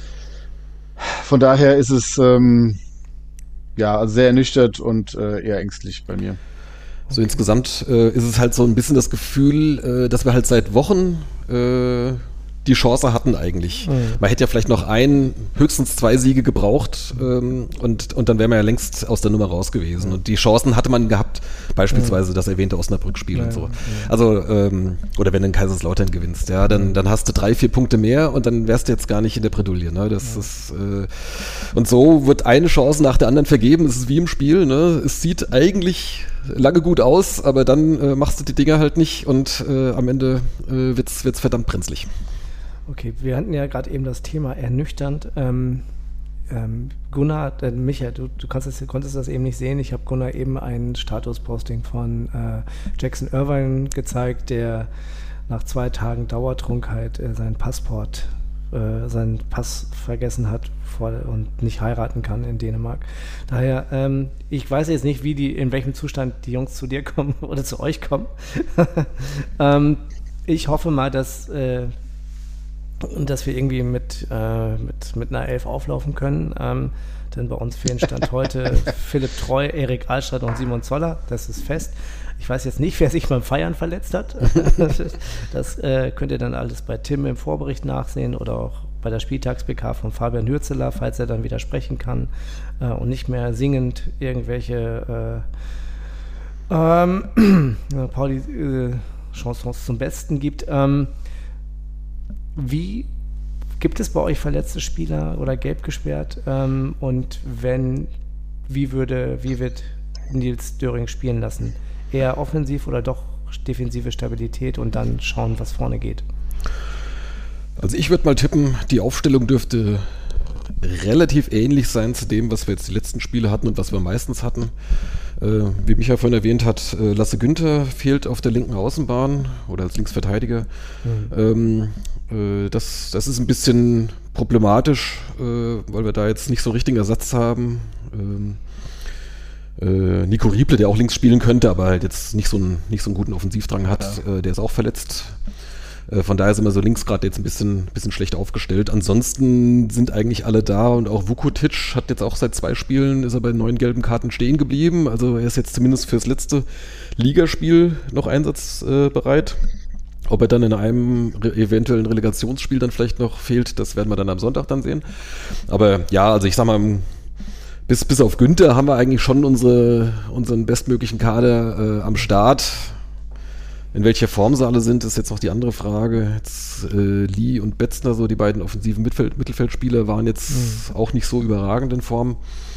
Von daher ist es ähm, ja also sehr ernüchtert und äh, eher ängstlich bei mir. So okay. Insgesamt äh, ist es halt so ein bisschen das Gefühl, äh, dass wir halt seit Wochen äh, die Chance hatten eigentlich. Mhm. Man hätte ja vielleicht noch ein, höchstens zwei Siege gebraucht ähm, und, und dann wären wir ja längst aus der Nummer raus gewesen. Mhm. Und die Chancen hatte man gehabt, beispielsweise mhm. das erwähnte Osnabrück-Spiel ja, und so. Ja. Also, ähm, oder wenn du in Kaiserslautern gewinnst, ja, dann, mhm. dann hast du drei, vier Punkte mehr und dann wärst du jetzt gar nicht in der Bredouille. Ne? Das ja. ist, äh, und so wird eine Chance nach der anderen vergeben. Es ist wie im Spiel. Ne? Es sieht eigentlich lange gut aus, aber dann äh, machst du die Dinger halt nicht und äh, am Ende äh, wird's, wird's verdammt brenzlig. Okay, wir hatten ja gerade eben das Thema ernüchternd. Ähm, ähm, Gunnar, äh, Michael, du, du kannst das, konntest das eben nicht sehen. Ich habe Gunnar eben ein Statusposting von äh, Jackson Irvine gezeigt, der nach zwei Tagen Dauertrunkenheit äh, seinen Passport, äh, seinen Pass vergessen hat vor, und nicht heiraten kann in Dänemark. Daher, ähm, ich weiß jetzt nicht, wie die, in welchem Zustand die Jungs zu dir kommen oder zu euch kommen. ähm, ich hoffe mal, dass äh, und dass wir irgendwie mit, äh, mit, mit einer Elf auflaufen können. Ähm, denn bei uns fehlen Stand heute Philipp Treu, Erik Ahlstadt und Simon Zoller. Das ist fest. Ich weiß jetzt nicht, wer sich beim Feiern verletzt hat. Das äh, könnt ihr dann alles bei Tim im Vorbericht nachsehen oder auch bei der Spieltags-P K von Fabian Hürzeler, falls er dann wieder sprechen kann äh, und nicht mehr singend irgendwelche äh, ähm, Pauli äh, Chansons zum Besten gibt. Ähm, Wie gibt es bei euch verletzte Spieler oder gelb gesperrt? Ähm, und wenn, wie würde, wie wird Nils Döring spielen lassen? Eher offensiv oder doch defensive Stabilität und dann schauen, was vorne geht? Also ich würde mal tippen, die Aufstellung dürfte relativ ähnlich sein zu dem, was wir jetzt die letzten Spiele hatten und was wir meistens hatten. Äh, wie Micha vorhin erwähnt hat, äh, Lasse Günther fehlt auf der linken Außenbahn oder als Linksverteidiger. Mhm. Ähm, äh, das, das ist ein bisschen problematisch, äh, weil wir da jetzt nicht so richtigen Ersatz haben. Ähm, äh, Nico Rieble, der auch links spielen könnte, aber halt jetzt nicht so einen, nicht so einen guten Offensivdrang hat, ja. äh, der ist auch verletzt. Von daher sind wir so links gerade jetzt ein bisschen, bisschen schlecht aufgestellt. Ansonsten sind eigentlich alle da und auch Vukotic hat jetzt auch seit zwei Spielen, ist er bei neun gelben Karten stehen geblieben. Also er ist jetzt zumindest fürs letzte Ligaspiel noch einsatzbereit. Äh, Ob er dann in einem re- eventuellen Relegationsspiel dann vielleicht noch fehlt, das werden wir dann am Sonntag dann sehen. Aber ja, also ich sag mal, bis, bis auf Günther haben wir eigentlich schon unsere, unseren bestmöglichen Kader äh, am Start. In welcher Form sie alle sind, ist jetzt noch die andere Frage. Jetzt äh, Lee und Betzner, so die beiden offensiven Mittelfeld- Mittelfeldspieler, waren jetzt mhm. auch nicht so überragend in Form.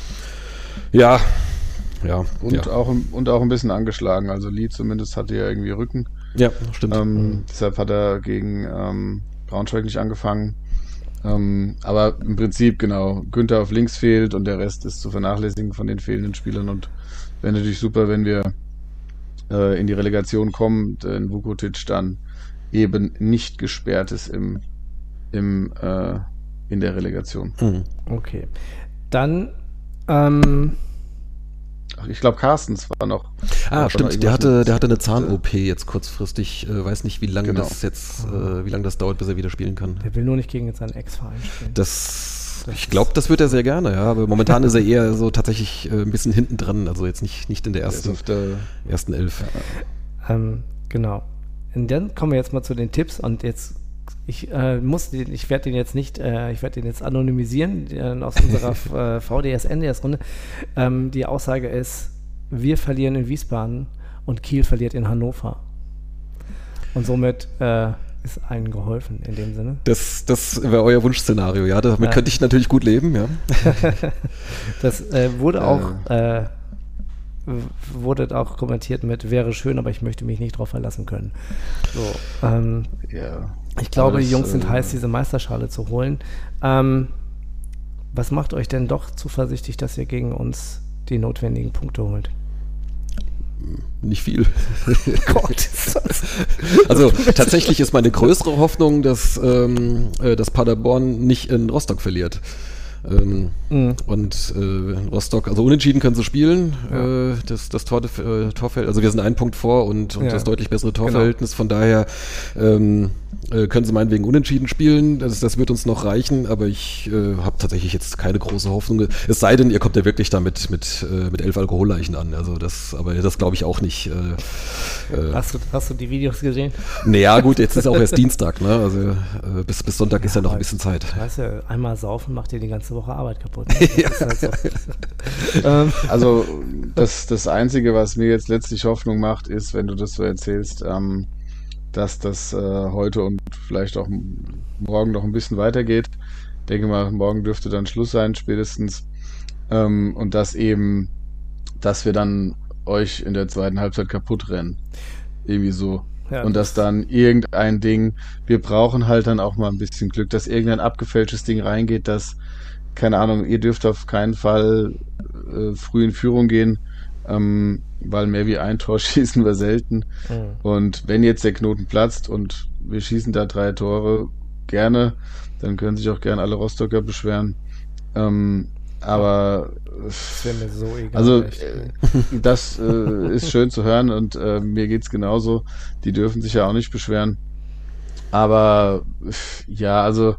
Ja, ja. Und, ja. Auch, und auch ein bisschen angeschlagen. Also Lee zumindest hatte ja irgendwie Rücken. Ja, stimmt. Ähm, mhm. Deshalb hat er gegen ähm, Braunschweig nicht angefangen. Ähm, aber im Prinzip, genau, Günther auf links fehlt und der Rest ist zu vernachlässigen von den fehlenden Spielern. Und wäre natürlich super, wenn wir in die Relegation kommen, denn Vukotic dann eben nicht gesperrt ist im, im, äh, in der Relegation. Mhm. Okay. Dann ähm Ach, ich glaube, Carstens war noch. Ah, war stimmt, noch der hatte, der hatte eine Zahn-O P jetzt kurzfristig. Äh, weiß nicht, wie lange genau. das jetzt, äh, wie lange das dauert, bis er wieder spielen kann. Der will nur nicht gegen seinen Ex-Verein spielen. Das, das ich glaube, das wird er sehr gerne, ja. Aber momentan ist er eher so tatsächlich äh, ein bisschen hinten dran, also jetzt nicht, nicht in der ersten, auf der ersten Elf. Ja. Ähm, genau. Und dann kommen wir jetzt mal zu den Tipps und jetzt ich äh, muss den, ich werde den jetzt nicht, äh, ich werde den jetzt anonymisieren äh, aus unserer äh, V D S N D S-Runde. Ähm, die Aussage ist, wir verlieren in Wiesbaden und Kiel verliert in Hannover. Und somit äh, ist allen geholfen in dem Sinne. Das, das wäre euer Wunschszenario, ja. Damit ja. könnte ich natürlich gut leben, ja. Das äh, wurde auch äh, wurde auch kommentiert mit, wäre schön, aber ich möchte mich nicht drauf verlassen können. So, ähm, ja. Ich glaube, das, die Jungs sind äh, heiß, diese Meisterschale zu holen. Ähm, was macht euch denn doch zuversichtlich, dass ihr gegen uns die notwendigen Punkte holt? Nicht viel. Gott. Also tatsächlich ist meine größere Hoffnung, dass, ähm, äh, dass Paderborn nicht in Rostock verliert. Ähm, mhm. Und äh, Rostock, also unentschieden können sie spielen, ja. äh, das, das Tor, äh, Torfeld, also wir sind einen Punkt vor und, und ja. das deutlich bessere Torverhältnis, genau. Von daher ähm, äh, können sie meinetwegen unentschieden spielen, das, das wird uns noch reichen, aber ich äh, habe tatsächlich jetzt keine große Hoffnung, es sei denn, ihr kommt ja wirklich da mit, mit, äh, mit elf Alkoholleichen an, also das, aber das glaube ich auch nicht. Äh, äh, hast, du, hast du die Videos gesehen? Naja gut, jetzt ist auch erst Dienstag, ne? Also äh, bis, bis Sonntag ja, ist ja noch ein bisschen Zeit. Weißt du, einmal saufen macht dir die ganze Woche Arbeit kaputt. Ja. Halt so. Also das, das Einzige, was mir jetzt letztlich Hoffnung macht, ist, wenn du das so erzählst, ähm, dass das äh, heute und vielleicht auch morgen noch ein bisschen weitergeht. Ich denke mal, morgen dürfte dann Schluss sein, spätestens. Ähm, und dass eben, dass wir dann euch in der zweiten Halbzeit kaputt rennen. Irgendwie so. Ja, und dass dann irgendein Ding, wir brauchen halt dann auch mal ein bisschen Glück, dass irgendein abgefälschtes Ding reingeht, dass, keine Ahnung, ihr dürft auf keinen Fall äh, früh in Führung gehen, ähm, weil mehr wie ein Tor schießen wir selten. Mhm. Und wenn jetzt der Knoten platzt und wir schießen da drei Tore, gerne, dann können sich auch gerne alle Rostocker beschweren. Ähm, aber das wäre mir so egal. Also äh, das äh, ist schön zu hören und äh, mir geht's genauso. Die dürfen sich ja auch nicht beschweren. Aber ja, also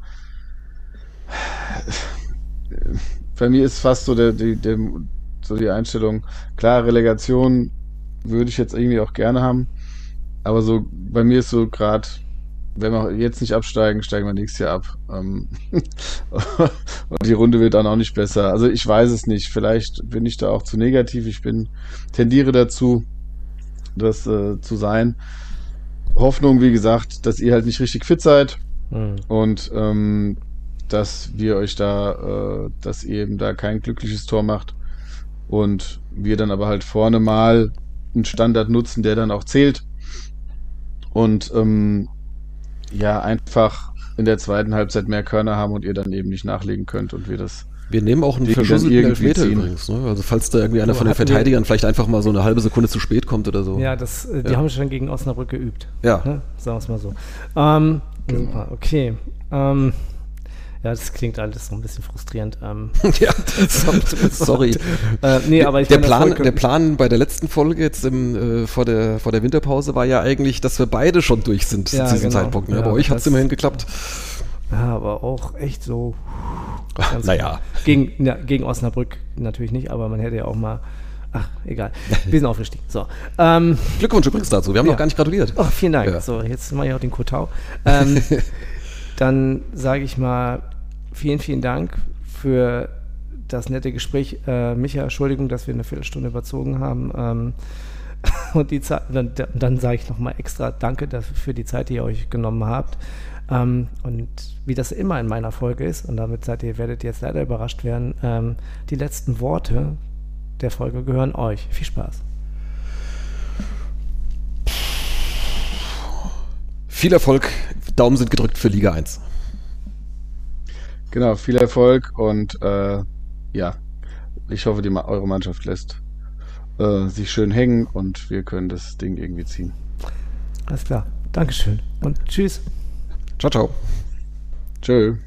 bei mir ist fast so der, die, der, so die Einstellung, klar, Relegation würde ich jetzt irgendwie auch gerne haben. Aber so bei mir ist so gerade, wenn wir jetzt nicht absteigen, steigen wir nächstes Jahr ab. Ähm und die Runde wird dann auch nicht besser. Also ich weiß es nicht. Vielleicht bin ich da auch zu negativ. Ich bin tendiere dazu, das äh, zu sein. Hoffnung, wie gesagt, dass ihr halt nicht richtig fit seid mhm. und ähm, dass wir euch da, äh, dass ihr eben da kein glückliches Tor macht und wir dann aber halt vorne mal einen Standard nutzen, der dann auch zählt. Und ähm, ja, einfach in der zweiten Halbzeit mehr Körner haben und ihr dann eben nicht nachlegen könnt und wir das. Wir nehmen auch einen verschusselten Elfmeter übrigens, ne? Also falls da irgendwie einer von den Verteidigern vielleicht einfach mal so eine halbe Sekunde zu spät kommt oder so. Ja, das, die ja. haben schon gegen Osnabrück geübt. Ja. Ne? Sagen wir es mal so. Ähm, genau. Super, okay. Ähm, ja, das klingt alles so ein bisschen frustrierend. Ähm, ja, sorry. äh, nee, aber ich der, Plan, der Plan bei der letzten Folge jetzt im, äh, vor, der, vor der Winterpause war ja eigentlich, dass wir beide schon durch sind ja, zu diesem genau. Zeitpunkt. Ne? Ja, bei euch hat es immerhin geklappt. Ja, aber auch echt so. Naja. Gegen, ja, gegen Osnabrück natürlich nicht, aber man hätte ja auch mal. Ach, egal. Wir sind aufgestiegen. So. Ähm, Glückwunsch übrigens dazu. Wir haben ja. noch gar nicht gratuliert. Oh, vielen Dank. Ja. So, jetzt mache ich auch den Kotau. Ähm, dann sage ich mal vielen, vielen Dank für das nette Gespräch. Äh, Micha, Entschuldigung, dass wir eine Viertelstunde überzogen haben. Ähm, und die Zeit, dann, dann sage ich nochmal extra Danke dafür, für die Zeit, die ihr euch genommen habt. Ähm, und wie das immer in meiner Folge ist, und damit seid ihr, werdet ihr jetzt leider überrascht werden, ähm, die letzten Worte der Folge gehören euch. Viel Spaß. Viel Erfolg. Daumen sind gedrückt für Liga eins. Genau, viel Erfolg und äh, ja, ich hoffe, die, eure Mannschaft lässt äh, sich schön hängen und wir können das Ding irgendwie ziehen. Alles klar. Dankeschön und tschüss. Ciao, ciao. Tschö.